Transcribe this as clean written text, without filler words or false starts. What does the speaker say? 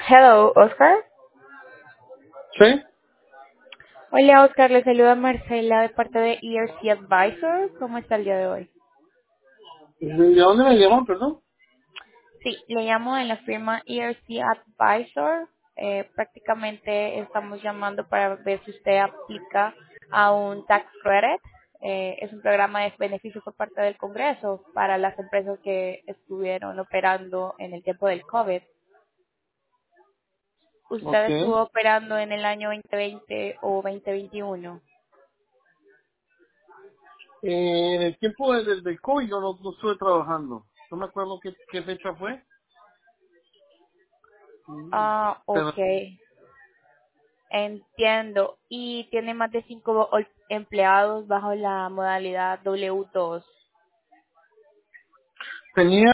Hello, Oscar. Sí. Hola, Oscar. Le saluda Marcela de parte de ERC Advisor. ¿Cómo está el día de hoy? ¿De dónde me llaman, perdón? Sí, le llamo de la firma ERC Advisor. Prácticamente estamos llamando para ver si usted aplica a un tax credit. Es un programa de beneficio por parte del Congreso para las empresas que estuvieron operando en el tiempo del COVID. ¿Usted Ok. estuvo operando en el año 2020 o 2021? En el tiempo del COVID yo no estuve trabajando. No me acuerdo qué fecha fue. Ah, Pero ok. Entiendo. ¿Y tiene más de 5 empleados bajo la modalidad W2? tenía,